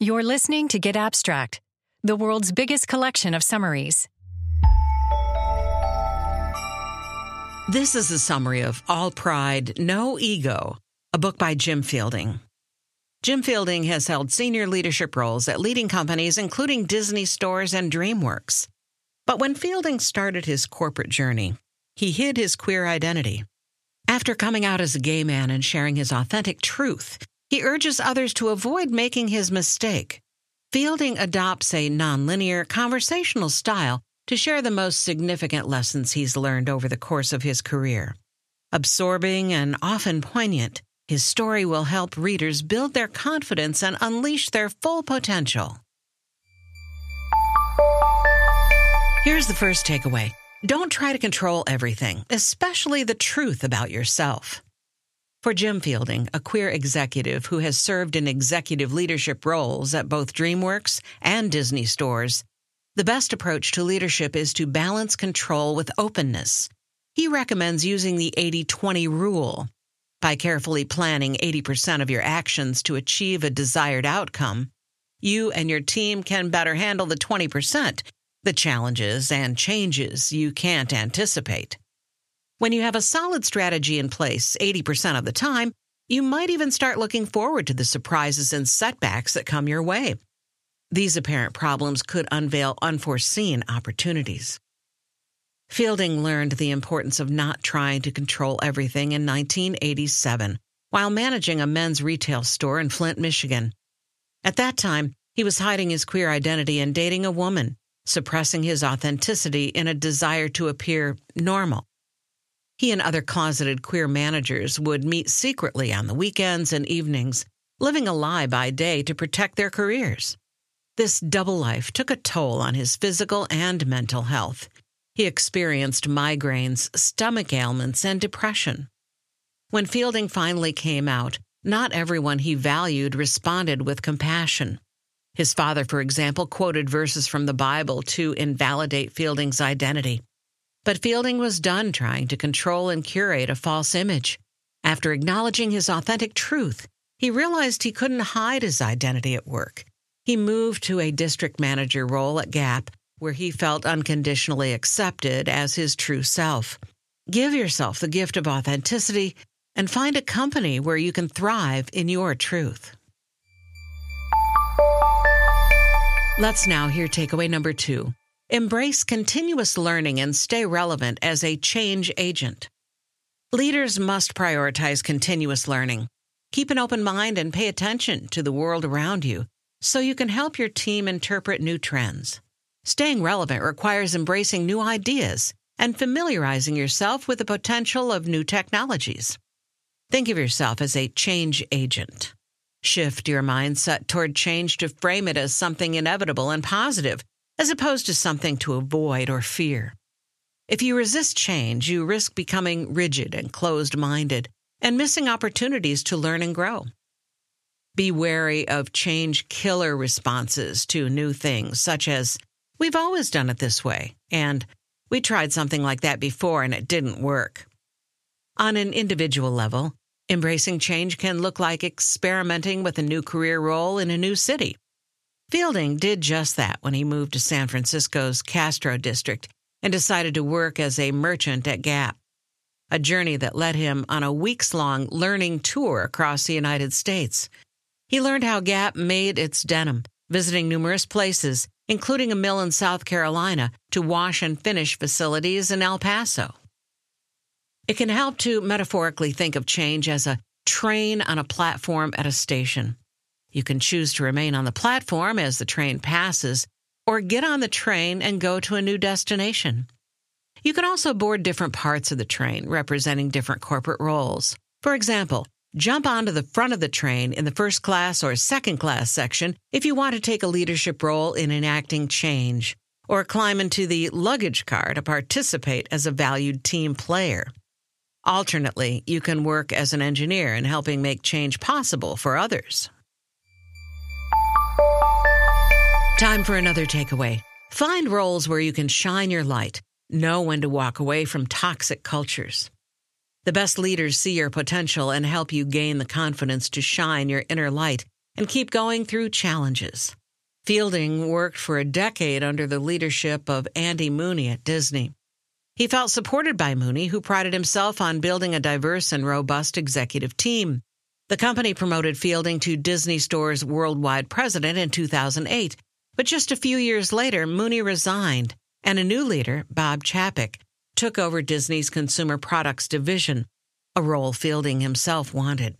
You're listening to Get Abstract, the world's biggest collection of summaries. This is a summary of All Pride, No Ego, a book by Jim Fielding. Jim Fielding has held senior leadership roles at leading companies including Disney Stores and DreamWorks. But when Fielding started his corporate journey, he hid his queer identity. After coming out as a gay man and sharing his authentic truth, he urges others to avoid making his mistake. Fielding adopts a nonlinear, conversational style to share the most significant lessons he's learned over the course of his career. Absorbing and often poignant, his story will help readers build their confidence and unleash their full potential. Here's the first takeaway. Don't try to control everything, especially the truth about yourself. For Jim Fielding, a queer executive who has served in executive leadership roles at both DreamWorks and Disney Stores, the best approach to leadership is to balance control with openness. He recommends using the 80-20 rule. By carefully planning 80% of your actions to achieve a desired outcome, you and your team can better handle the 20%, the challenges and changes you can't anticipate. When you have a solid strategy in place 80% of the time, you might even start looking forward to the surprises and setbacks that come your way. These apparent problems could unveil unforeseen opportunities. Fielding learned the importance of not trying to control everything in 1987 while managing a men's retail store in Flint, Michigan. At that time, he was hiding his queer identity and dating a woman, suppressing his authenticity in a desire to appear normal. He and other closeted queer managers would meet secretly on the weekends and evenings, living a lie by day to protect their careers. This double life took a toll on his physical and mental health. He experienced migraines, stomach ailments, and depression. When Fielding finally came out, not everyone he valued responded with compassion. His father, for example, quoted verses from the Bible to invalidate Fielding's identity. But Fielding was done trying to control and curate a false image. After acknowledging his authentic truth, he realized he couldn't hide his identity at work. He moved to a district manager role at Gap, where he felt unconditionally accepted as his true self. Give yourself the gift of authenticity and find a company where you can thrive in your truth. Let's now hear takeaway number 2. Embrace continuous learning and stay relevant as a change agent. Leaders must prioritize continuous learning. Keep an open mind and pay attention to the world around you so you can help your team interpret new trends. Staying relevant requires embracing new ideas and familiarizing yourself with the potential of new technologies. Think of yourself as a change agent. Shift your mindset toward change to frame it as something inevitable and positive, as opposed to something to avoid or fear. If you resist change, you risk becoming rigid and closed-minded and missing opportunities to learn and grow. Be wary of change killer responses to new things, such as, "We've always done it this way," and "We tried something like that before and it didn't work." On an individual level, embracing change can look like experimenting with a new career role in a new city. Fielding did just that when he moved to San Francisco's Castro district and decided to work as a merchant at Gap, a journey that led him on a weeks-long learning tour across the United States. He learned how Gap made its denim, visiting numerous places, including a mill in South Carolina, to wash and finish facilities in El Paso. It can help to metaphorically think of change as a train on a platform at a station. You can choose to remain on the platform as the train passes, or get on the train and go to a new destination. You can also board different parts of the train, representing different corporate roles. For example, jump onto the front of the train in the first class or second class section if you want to take a leadership role in enacting change, or climb into the luggage car to participate as a valued team player. Alternately, you can work as an engineer in helping make change possible for others. Time for another takeaway. Find roles where you can shine your light. Know when to walk away from toxic cultures. The best leaders see your potential and help you gain the confidence to shine your inner light and keep going through challenges. Fielding worked for a decade under the leadership of Andy Mooney at Disney. He felt supported by Mooney, who prided himself on building a diverse and robust executive team. The company promoted Fielding to Disney Store's worldwide president in 2008, but just a few years later, Mooney resigned, and a new leader, Bob Chapek, took over Disney's Consumer Products division, a role Fielding himself wanted.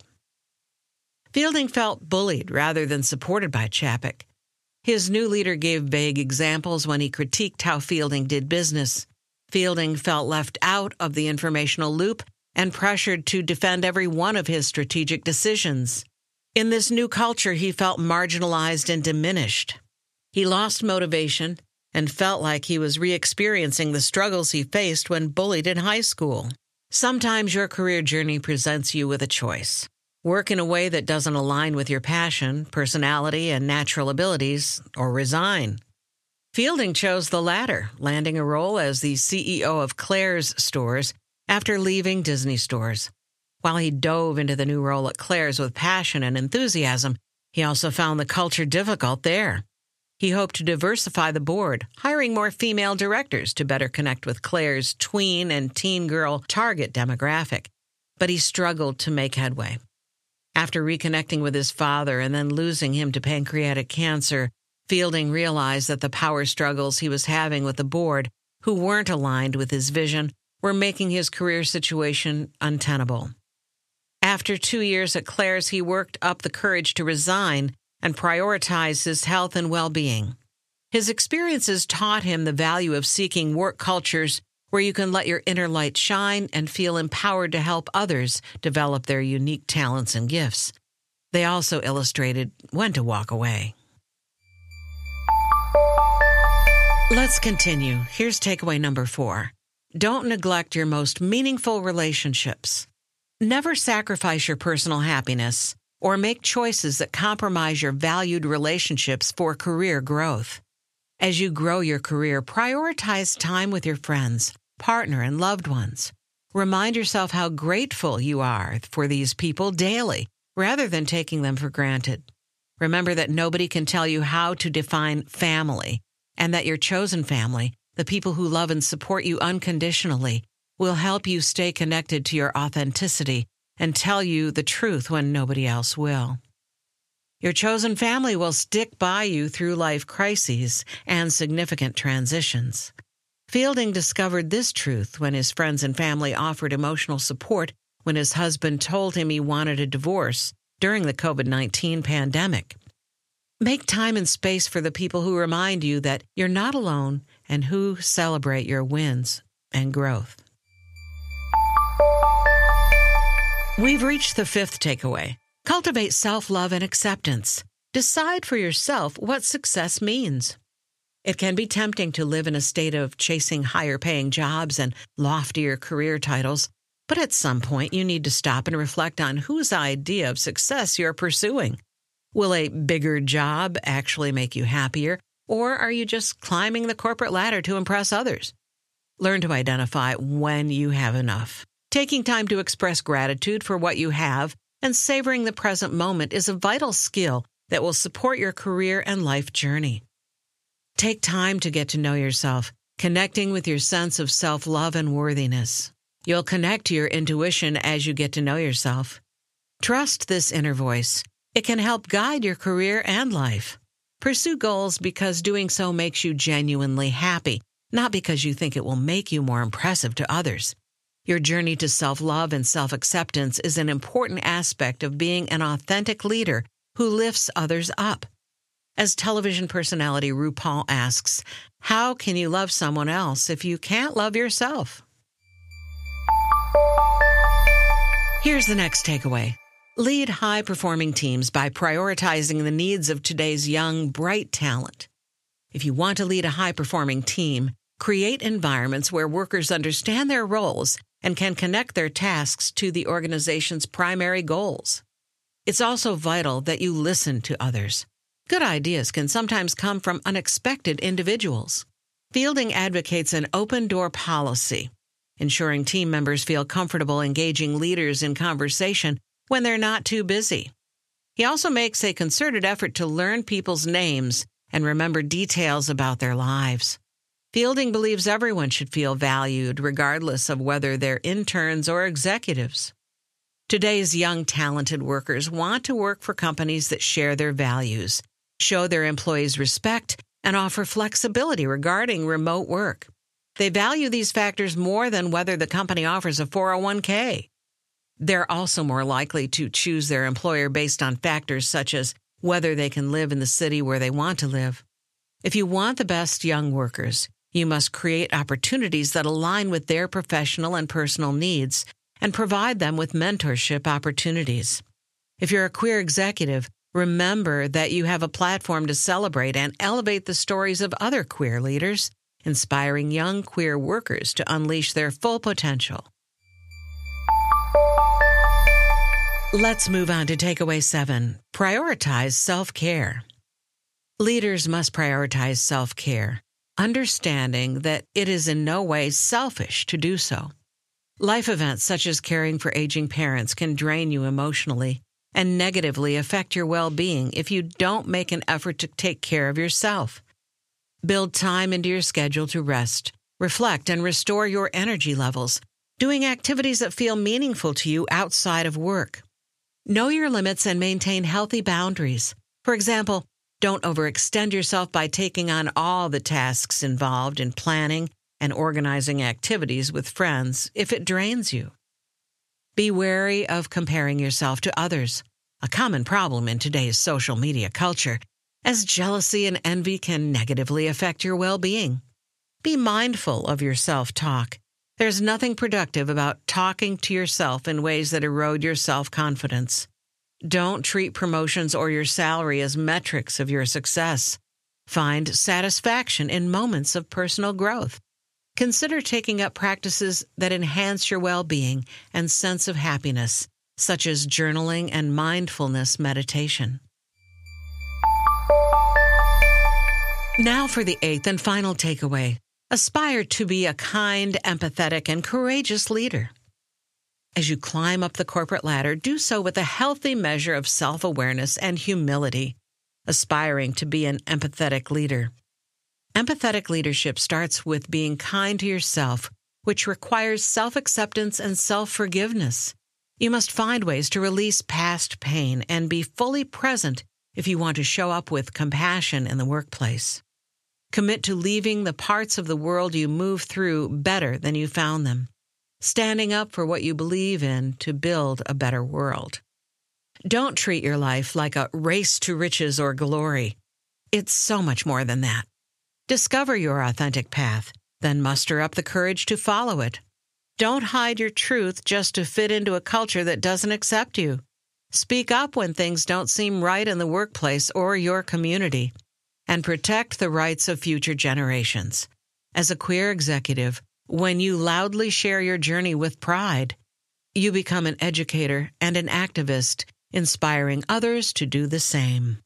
Fielding felt bullied rather than supported by Chapek. His new leader gave vague examples when he critiqued how Fielding did business. Fielding felt left out of the informational loop and pressured to defend every one of his strategic decisions. In this new culture, he felt marginalized and diminished. He lost motivation and felt like he was re-experiencing the struggles he faced when bullied in high school. Sometimes your career journey presents you with a choice. Work in a way that doesn't align with your passion, personality, and natural abilities, or resign. Fielding chose the latter, landing a role as the CEO of Claire's Stores after leaving Disney Stores. While he dove into the new role at Claire's with passion and enthusiasm, he also found the culture difficult there. He hoped to diversify the board, hiring more female directors to better connect with Claire's tween and teen girl target demographic, but he struggled to make headway. After reconnecting with his father and then losing him to pancreatic cancer, Fielding realized that the power struggles he was having with the board, who weren't aligned with his vision, were making his career situation untenable. After 2 years at Claire's, he worked up the courage to resign and prioritize his health and well-being. His experiences taught him the value of seeking work cultures where you can let your inner light shine and feel empowered to help others develop their unique talents and gifts. They also illustrated when to walk away. Let's continue. Here's takeaway number 4. Don't neglect your most meaningful relationships. Never sacrifice your personal happiness or make choices that compromise your valued relationships for career growth. As you grow your career, prioritize time with your friends, partner, and loved ones. Remind yourself how grateful you are for these people daily, rather than taking them for granted. Remember that nobody can tell you how to define family, and that your chosen family, the people who love and support you unconditionally, will help you stay connected to your authenticity and tell you the truth when nobody else will. Your chosen family will stick by you through life crises and significant transitions. Fielding discovered this truth when his friends and family offered emotional support when his husband told him he wanted a divorce during the COVID-19 pandemic. Make time and space for the people who remind you that you're not alone and who celebrate your wins and growth. We've reached the 5th takeaway. Cultivate self-love and acceptance. Decide for yourself what success means. It can be tempting to live in a state of chasing higher-paying jobs and loftier career titles, but at some point you need to stop and reflect on whose idea of success you're pursuing. Will a bigger job actually make you happier, or are you just climbing the corporate ladder to impress others? Learn to identify when you have enough. Taking time to express gratitude for what you have and savoring the present moment is a vital skill that will support your career and life journey. Take time to get to know yourself, connecting with your sense of self-love and worthiness. You'll connect to your intuition as you get to know yourself. Trust this inner voice. It can help guide your career and life. Pursue goals because doing so makes you genuinely happy, not because you think it will make you more impressive to others. Your journey to self-love and self-acceptance is an important aspect of being an authentic leader who lifts others up. As television personality RuPaul asks, how can you love someone else if you can't love yourself? Here's the next takeaway. Lead high-performing teams by prioritizing the needs of today's young, bright talent. If you want to lead a high-performing team, create environments where workers understand their roles and can connect their tasks to the organization's primary goals. It's also vital that you listen to others. Good ideas can sometimes come from unexpected individuals. Fielding advocates an open-door policy, ensuring team members feel comfortable engaging leaders in conversation when they're not too busy. He also makes a concerted effort to learn people's names and remember details about their lives. Fielding believes everyone should feel valued, regardless of whether they're interns or executives. Today's young, talented workers want to work for companies that share their values, show their employees respect, and offer flexibility regarding remote work. They value these factors more than whether the company offers a 401k. They're also more likely to choose their employer based on factors such as whether they can live in the city where they want to live. If you want the best young workers, you must create opportunities that align with their professional and personal needs and provide them with mentorship opportunities. If you're a queer executive, remember that you have a platform to celebrate and elevate the stories of other queer leaders, inspiring young queer workers to unleash their full potential. Let's move on to takeaway 7. Prioritize self-care. Leaders must prioritize self-care, understanding that it is in no way selfish to do so. Life events such as caring for aging parents can drain you emotionally and negatively affect your well-being if you don't make an effort to take care of yourself. Build time into your schedule to rest, reflect, and restore your energy levels, doing activities that feel meaningful to you outside of work. Know your limits and maintain healthy boundaries. For example, don't overextend yourself by taking on all the tasks involved in planning and organizing activities with friends if it drains you. Be wary of comparing yourself to others, a common problem in today's social media culture, as jealousy and envy can negatively affect your well-being. Be mindful of your self-talk. There's nothing productive about talking to yourself in ways that erode your self-confidence. Don't treat promotions or your salary as metrics of your success. Find satisfaction in moments of personal growth. Consider taking up practices that enhance your well-being and sense of happiness, such as journaling and mindfulness meditation. Now for the 8th and final takeaway. Aspire to be a kind, empathetic, and courageous leader. As you climb up the corporate ladder, do so with a healthy measure of self-awareness and humility, aspiring to be an empathetic leader. Empathetic leadership starts with being kind to yourself, which requires self-acceptance and self-forgiveness. You must find ways to release past pain and be fully present if you want to show up with compassion in the workplace. Commit to leaving the parts of the world you move through better than you found them, standing up for what you believe in to build a better world. Don't treat your life like a race to riches or glory. It's so much more than that. Discover your authentic path, then muster up the courage to follow it. Don't hide your truth just to fit into a culture that doesn't accept you. Speak up when things don't seem right in the workplace or your community, and protect the rights of future generations. As a queer executive, when you loudly share your journey with pride, you become an educator and an activist, inspiring others to do the same.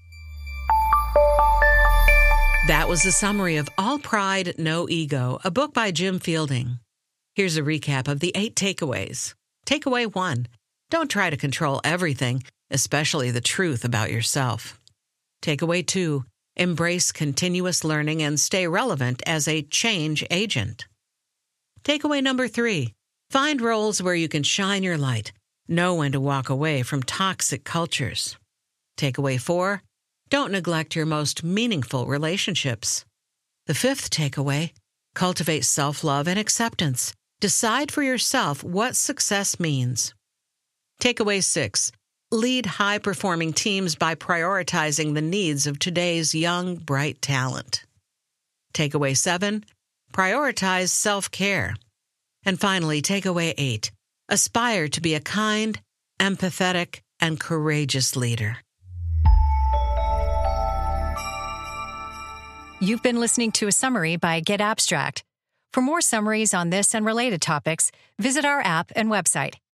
That was a summary of All Pride, No Ego, a book by Jim Fielding. Here's a recap of the 8 takeaways. Takeaway 1. Don't try to control everything, especially the truth about yourself. Takeaway 2. Embrace continuous learning and stay relevant as a change agent. Takeaway number 3. Find roles where you can shine your light. Know when to walk away from toxic cultures. Takeaway 4. Don't neglect your most meaningful relationships. The 5th takeaway. Cultivate self-love and acceptance. Decide for yourself what success means. Takeaway 6. Lead high-performing teams by prioritizing the needs of today's young, bright talent. Takeaway 7. Prioritize self-care. And finally, takeaway 8. Aspire to be a kind, empathetic, and courageous leader. You've been listening to a summary by Get Abstract. For more summaries on this and related topics, visit our app and website,